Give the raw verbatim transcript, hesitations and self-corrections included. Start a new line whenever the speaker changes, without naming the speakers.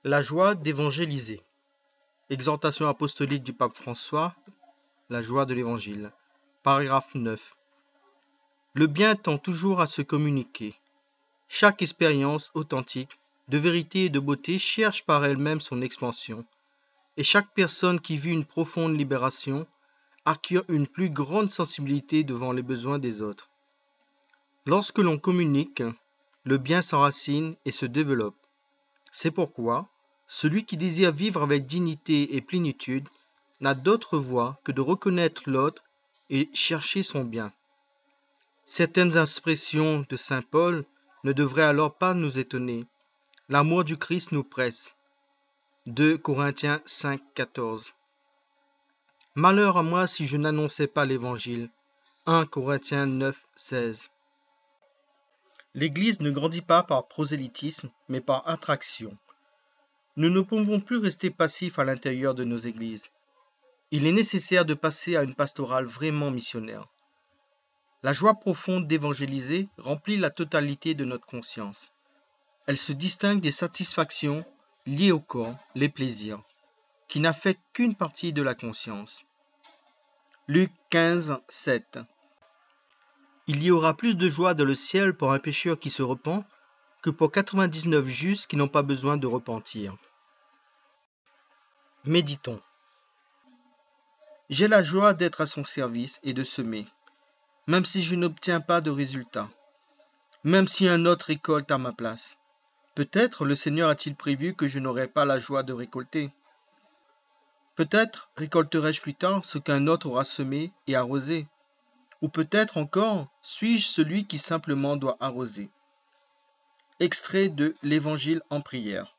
La joie d'évangéliser. Exhortation apostolique du pape François, la joie de l'évangile. Paragraphe neuf. Le bien tend toujours à se communiquer. Chaque expérience authentique, de vérité et de beauté cherche par elle-même son expansion. Et chaque personne qui vit une profonde libération acquiert une plus grande sensibilité devant les besoins des autres. Lorsque l'on communique, le bien s'enracine et se développe. C'est pourquoi, celui qui désire vivre avec dignité et plénitude n'a d'autre voie que de reconnaître l'autre et chercher son bien. Certaines expressions de saint Paul ne devraient alors pas nous étonner. L'amour du Christ nous presse. deux Corinthiens cinq, quatorze. Malheur à moi si je n'annonçais pas l'Évangile. un Corinthiens neuf, seize. L'Église ne grandit pas par prosélytisme, mais par attraction. Nous ne pouvons plus rester passifs à l'intérieur de nos églises. Il est nécessaire de passer à une pastorale vraiment missionnaire. La joie profonde d'évangéliser remplit la totalité de notre conscience. Elle se distingue des satisfactions liées au corps, les plaisirs, qui n'affectent qu'une partie de la conscience. Luc quinze, sept. Il y aura plus de joie dans le ciel pour un pécheur qui se repent que pour quatre-vingt-dix-neuf justes qui n'ont pas besoin de repentir. Méditons. J'ai la joie d'être à son service et de semer, même si je n'obtiens pas de résultat, même si un autre récolte à ma place. Peut-être le Seigneur a-t-il prévu que je n'aurai pas la joie de récolter. Peut-être récolterai-je plus tard ce qu'un autre aura semé et arrosé. Ou peut-être encore suis-je celui qui simplement doit arroser. Extrait de l'Évangile en prière.